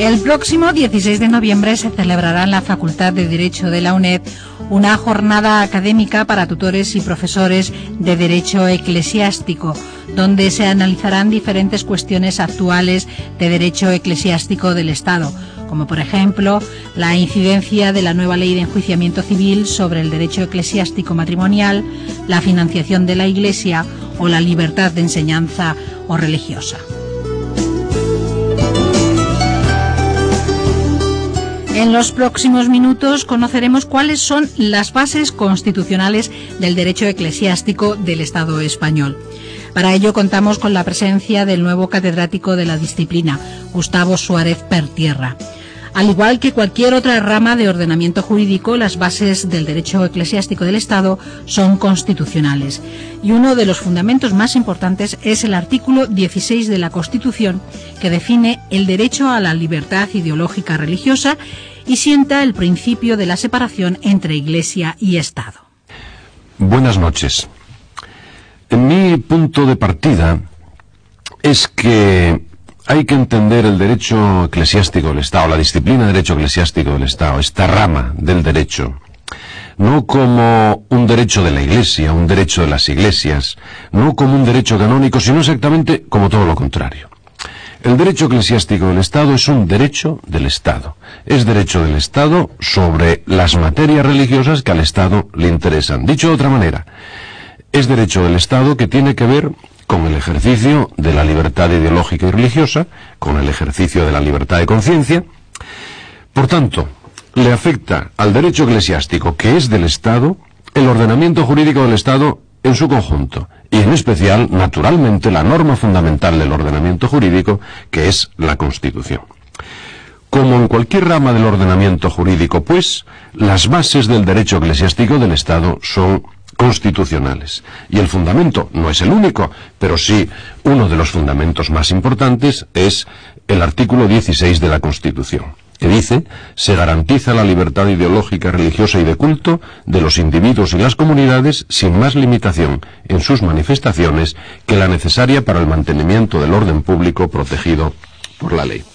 El próximo 16 de noviembre se celebrará en la Facultad de Derecho de la UNED una jornada académica para tutores y profesores de Derecho Eclesiástico, donde se analizarán diferentes cuestiones actuales de Derecho Eclesiástico del Estado, como por ejemplo la incidencia de la nueva Ley de Enjuiciamiento Civil sobre el derecho eclesiástico matrimonial, la financiación de la Iglesia o la libertad de enseñanza o religiosa. En los próximos minutos conoceremos cuáles son las bases constitucionales del derecho eclesiástico del Estado español. Para ello contamos con la presencia del nuevo catedrático de la disciplina, Gustavo Suárez Pertierra. Al igual que cualquier otra rama de ordenamiento jurídico, las bases del derecho eclesiástico del Estado son constitucionales. Y uno de los fundamentos más importantes es el artículo 16 de la Constitución, que define el derecho a la libertad ideológica religiosa y sienta el principio de la separación entre Iglesia y Estado. Buenas noches. Mi punto de partida es que hay que entender el derecho eclesiástico del Estado, la disciplina de derecho eclesiástico del Estado, esta rama del derecho, no como un derecho de la Iglesia, un derecho de las iglesias, no como un derecho canónico, sino exactamente como todo lo contrario. El derecho eclesiástico del Estado es un derecho del Estado. Es derecho del Estado sobre las materias religiosas que al Estado le interesan. Dicho de otra manera, es derecho del Estado que tiene que ver con el ejercicio de la libertad ideológica y religiosa, con el ejercicio de la libertad de conciencia. Por tanto, le afecta al derecho eclesiástico, que es del Estado, el ordenamiento jurídico del Estado en su conjunto, y en especial, naturalmente, la norma fundamental del ordenamiento jurídico, que es la Constitución. Como en cualquier rama del ordenamiento jurídico, pues, las bases del derecho eclesiástico del Estado son constitucionales. Y el fundamento no es el único, pero sí uno de los fundamentos más importantes es el artículo 16 de la Constitución, que dice: se garantiza la libertad ideológica, religiosa y de culto de los individuos y las comunidades sin más limitación en sus manifestaciones que la necesaria para el mantenimiento del orden público protegido por la ley.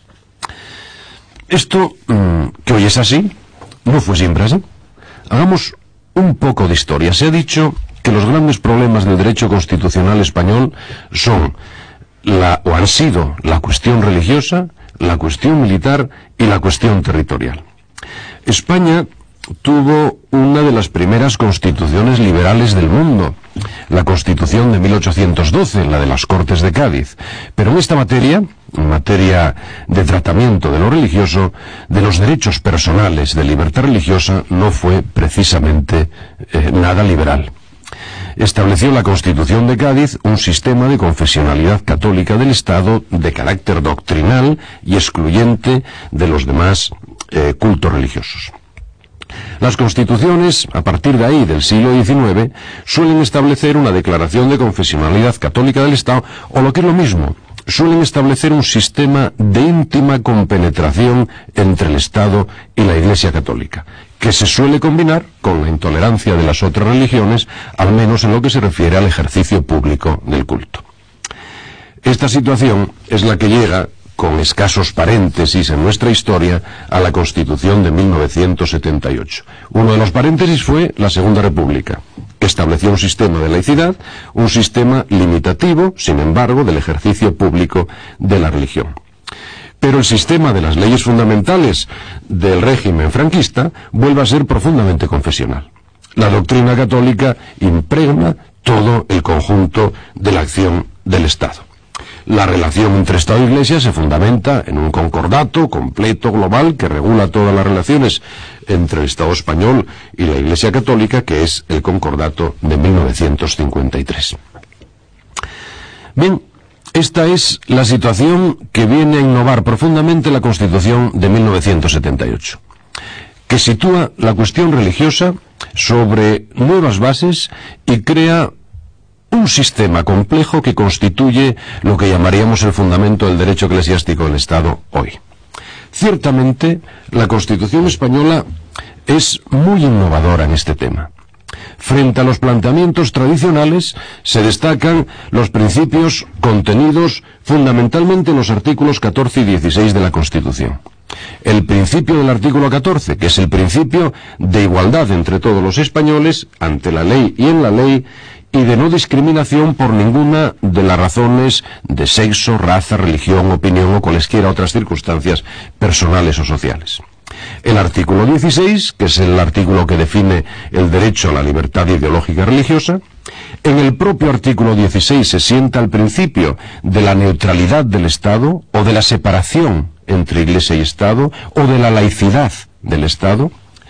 Esto, que hoy es así, no fue siempre así. Hagamos un poco de historia. Se ha dicho que los grandes problemas del derecho constitucional español son o han sido la cuestión religiosa, la cuestión militar y la cuestión territorial. España tuvo una de las primeras constituciones liberales del mundo, la Constitución de 1812, la de las Cortes de Cádiz. Pero en esta materia, en materia de tratamiento de lo religioso, de los derechos personales de libertad religiosa, no fue precisamente nada liberal. Estableció la Constitución de Cádiz un sistema de confesionalidad católica del Estado de carácter doctrinal y excluyente de los demás cultos religiosos. Las constituciones, a partir de ahí, del siglo XIX, suelen establecer una declaración de confesionalidad católica del Estado, o lo que es lo mismo, suelen establecer un sistema de íntima compenetración entre el Estado y la Iglesia católica, que se suele combinar con la intolerancia de las otras religiones, al menos en lo que se refiere al ejercicio público del culto. Esta situación es la que llega, con escasos paréntesis en nuestra historia, a la Constitución de 1978. Uno de los paréntesis fue la Segunda República, que estableció un sistema de laicidad, un sistema limitativo, sin embargo, del ejercicio público de la religión. Pero el sistema de las leyes fundamentales del régimen franquista vuelve a ser profundamente confesional. La doctrina católica impregna todo el conjunto de la acción del Estado. La relación entre Estado e Iglesia se fundamenta en un concordato completo, global, que regula todas las relaciones entre el Estado español y la Iglesia católica, que es el concordato de 1953. Bien, esta es la situación que viene a innovar profundamente la Constitución de 1978, que sitúa la cuestión religiosa sobre nuevas bases y crea un sistema complejo que constituye lo que llamaríamos el fundamento del derecho eclesiástico del Estado hoy. Ciertamente, la Constitución española es muy innovadora en este tema. Frente a los planteamientos tradicionales, se destacan los principios contenidos fundamentalmente en los artículos 14 y 16 de la Constitución. El principio del artículo 14, que es el principio de igualdad entre todos los españoles ante la ley y en la ley, y de no discriminación por ninguna de las razones de sexo, raza, religión, opinión o cualesquiera otras circunstancias personales o sociales. El artículo 16, que es el artículo que define el derecho a la libertad ideológica y religiosa. En el propio artículo 16 se sienta el principio de la neutralidad del Estado, o de la separación entre Iglesia y Estado, o de la laicidad del Estado.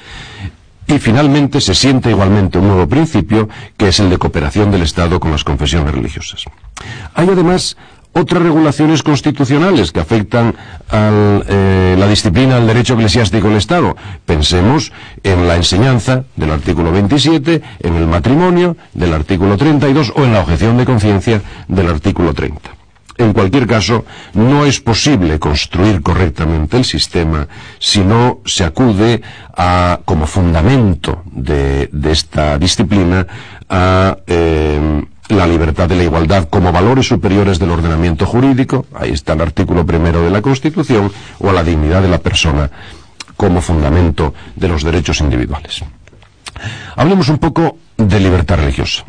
Y finalmente se sienta igualmente un nuevo principio, que es el de cooperación del Estado con las confesiones religiosas. Hay además otras regulaciones constitucionales que afectan a la disciplina del derecho eclesiástico del Estado. Pensemos en la enseñanza del artículo 27, en el matrimonio del artículo 32 o en la objeción de conciencia del artículo 30. En cualquier caso, no es posible construir correctamente el sistema si no se acude a, como fundamento de esta disciplina, a la libertad y la igualdad como valores superiores del ordenamiento jurídico. Ahí está el artículo 1 de la Constitución, o a la dignidad de la persona como fundamento de los derechos individuales. Hablemos un poco de libertad religiosa.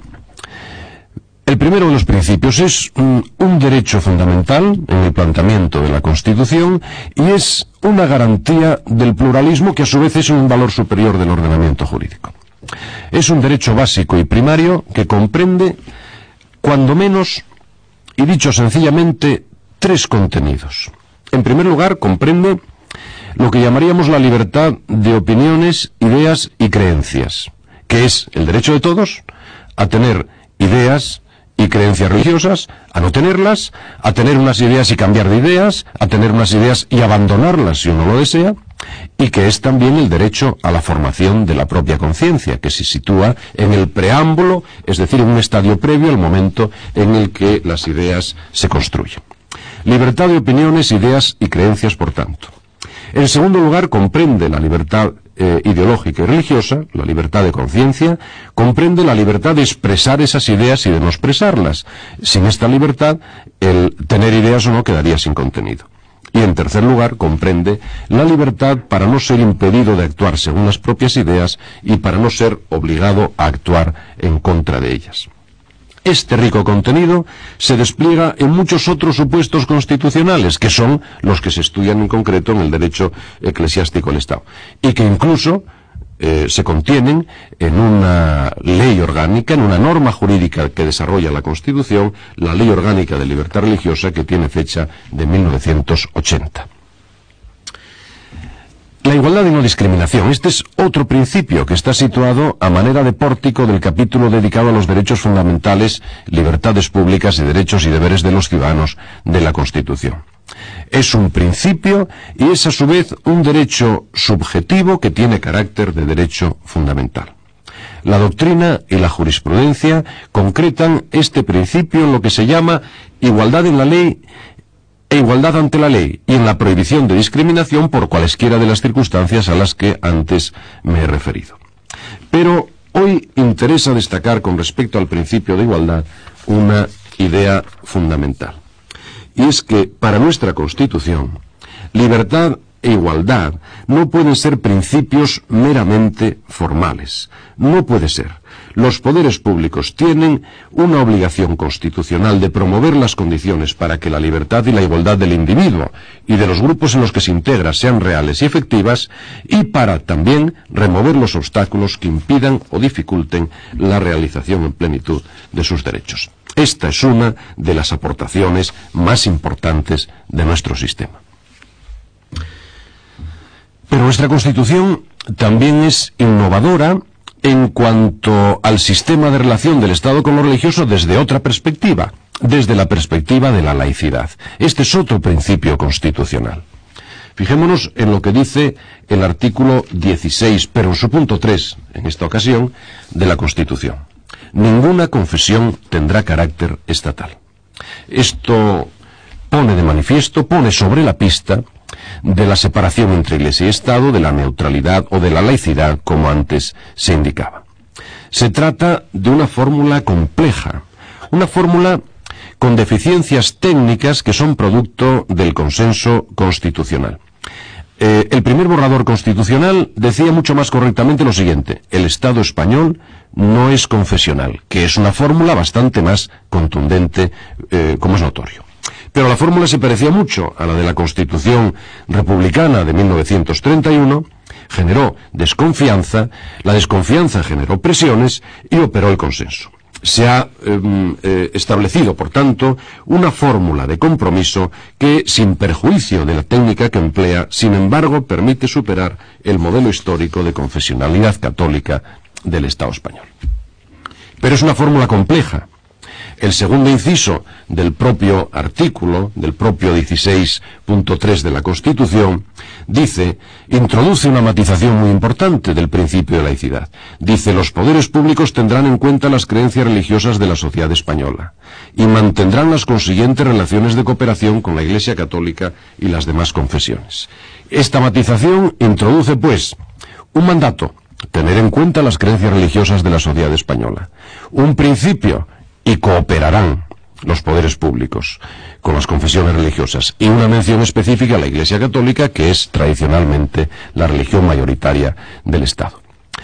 El primero de los principios es un derecho fundamental en el planteamiento de la Constitución, y es una garantía del pluralismo, que a su vez es un valor superior del ordenamiento jurídico. Es un derecho básico y primario que comprende, cuando menos, y dicho sencillamente, tres contenidos. En primer lugar, comprende lo que llamaríamos la libertad de opiniones, ideas y creencias, que es el derecho de todos a tener ideas y creencias religiosas, a no tenerlas, a tener unas ideas y cambiar de ideas, a tener unas ideas y abandonarlas si uno lo desea, y que es también el derecho a la formación de la propia conciencia, que se sitúa en el preámbulo, es decir, en un estadio previo al momento en el que las ideas se construyen. Libertad de opiniones, ideas y creencias, por tanto. En segundo lugar, comprende la libertad ideológica y religiosa, la libertad de conciencia, comprende la libertad de expresar esas ideas y de no expresarlas. Sin esta libertad, el tener ideas o no quedaría sin contenido. Y en tercer lugar, comprende la libertad para no ser impedido de actuar según las propias ideas y para no ser obligado a actuar en contra de ellas. Este rico contenido se despliega en muchos otros supuestos constitucionales, que son los que se estudian en concreto en el derecho eclesiástico del Estado, y que incluso se contienen en una ley orgánica, en una norma jurídica que desarrolla la Constitución, la Ley Orgánica de Libertad Religiosa, que tiene fecha de 1980. La igualdad y no discriminación. Este es otro principio que está situado a manera de pórtico del capítulo dedicado a los derechos fundamentales, libertades públicas y derechos y deberes de los ciudadanos de la Constitución. Es un principio y es a su vez un derecho subjetivo que tiene carácter de derecho fundamental. La doctrina y la jurisprudencia concretan este principio en lo que se llama igualdad en la ley e igualdad ante la ley, y en la prohibición de discriminación por cualesquiera de las circunstancias a las que antes me he referido. Pero hoy interesa destacar con respecto al principio de igualdad una idea fundamental. Y es que para nuestra Constitución, libertad e igualdad no pueden ser principios meramente formales. No puede ser. Los poderes públicos tienen una obligación constitucional de promover las condiciones para que la libertad y la igualdad del individuo y de los grupos en los que se integra sean reales y efectivas, y para también remover los obstáculos que impidan o dificulten la realización en plenitud de sus derechos. Esta es una de las aportaciones más importantes de nuestro sistema. Pero nuestra Constitución también es innovadora en cuanto al sistema de relación del Estado con lo religioso desde otra perspectiva, desde la perspectiva de la laicidad. Este es otro principio constitucional. Fijémonos en lo que dice el artículo 16, pero en su punto 3, en esta ocasión, de la Constitución. Ninguna confesión tendrá carácter estatal. Esto pone de manifiesto, pone sobre la pista de la separación entre Iglesia y Estado, de la neutralidad o de la laicidad, como antes se indicaba. Se trata de una fórmula compleja, una fórmula con deficiencias técnicas que son producto del consenso constitucional. El primer borrador constitucional decía mucho más correctamente lo siguiente: el Estado español no es confesional, que es una fórmula bastante más contundente, como es notorio. Pero la fórmula se parecía mucho a la de la Constitución republicana de 1931, generó desconfianza, la desconfianza generó presiones y operó el consenso. Se ha establecido, por tanto, una fórmula de compromiso que, sin perjuicio de la técnica que emplea, sin embargo, permite superar el modelo histórico de confesionalidad católica del Estado español. Pero es una fórmula compleja. El segundo inciso del propio artículo, del propio 16.3 de la Constitución, introduce una matización muy importante del principio de laicidad. Dice: los poderes públicos tendrán en cuenta las creencias religiosas de la sociedad española y mantendrán las consiguientes relaciones de cooperación con la Iglesia Católica y las demás confesiones. Esta matización introduce, pues, un mandato: tener en cuenta las creencias religiosas de la sociedad española. Un principio: y cooperarán los poderes públicos con las confesiones religiosas, y una mención específica a la Iglesia Católica, que es tradicionalmente la religión mayoritaria del Estado.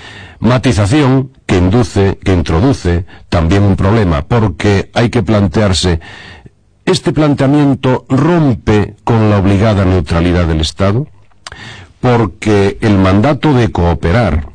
Matización que introduce también un problema, porque hay que plantearse: ¿este planteamiento rompe con la obligada neutralidad del Estado? Porque el mandato de cooperar,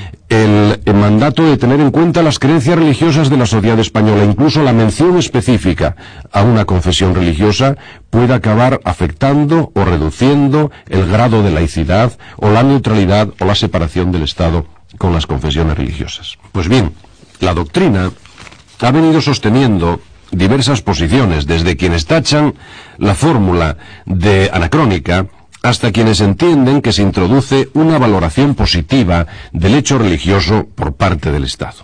el mandato de tener en cuenta las creencias religiosas de la sociedad española, incluso la mención específica a una confesión religiosa, puede acabar afectando o reduciendo el grado de laicidad o la neutralidad o la separación del Estado con las confesiones religiosas. Pues bien, la doctrina ha venido sosteniendo diversas posiciones, desde quienes tachan la fórmula de anacrónica hasta quienes entienden que se introduce una valoración positiva del hecho religioso por parte del Estado.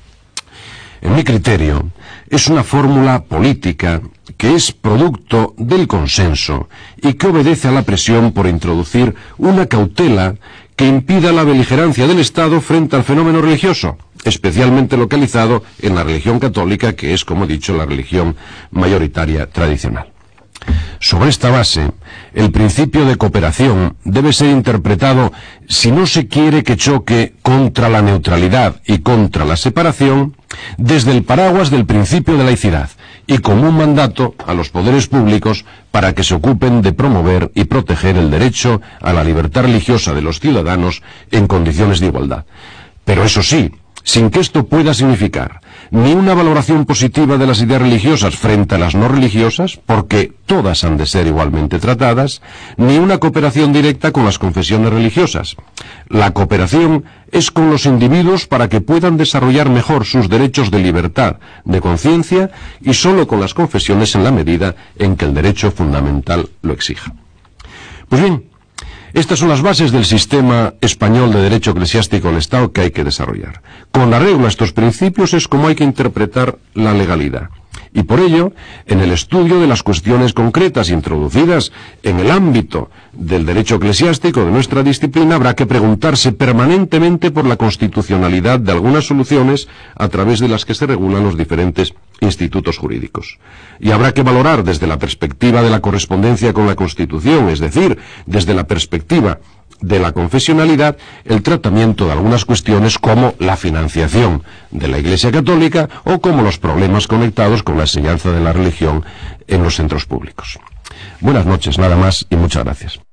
En mi criterio, es una fórmula política que es producto del consenso y que obedece a la presión por introducir una cautela que impida la beligerancia del Estado frente al fenómeno religioso, especialmente localizado en la religión católica, que es, como he dicho, la religión mayoritaria tradicional. Sobre esta base, el principio de cooperación debe ser interpretado, si no se quiere que choque contra la neutralidad y contra la separación, desde el paraguas del principio de laicidad y como un mandato a los poderes públicos para que se ocupen de promover y proteger el derecho a la libertad religiosa de los ciudadanos en condiciones de igualdad. Pero eso sí, sin que esto pueda significar ni una valoración positiva de las ideas religiosas frente a las no religiosas, porque todas han de ser igualmente tratadas, ni una cooperación directa con las confesiones religiosas. La cooperación es con los individuos para que puedan desarrollar mejor sus derechos de libertad, de conciencia, y solo con las confesiones en la medida en que el derecho fundamental lo exija. Pues bien, estas son las bases del sistema español de derecho eclesiástico del Estado que hay que desarrollar. Con arreglo a estos principios es como hay que interpretar la legalidad. Y por ello, en el estudio de las cuestiones concretas introducidas en el ámbito del derecho eclesiástico de nuestra disciplina, habrá que preguntarse permanentemente por la constitucionalidad de algunas soluciones a través de las que se regulan los diferentes institutos jurídicos. Y habrá que valorar desde la perspectiva de la correspondencia con la Constitución, es decir, desde la perspectiva de la confesionalidad, el tratamiento de algunas cuestiones como la financiación de la Iglesia Católica o como los problemas conectados con la enseñanza de la religión en los centros públicos. Buenas noches, nada más y muchas gracias.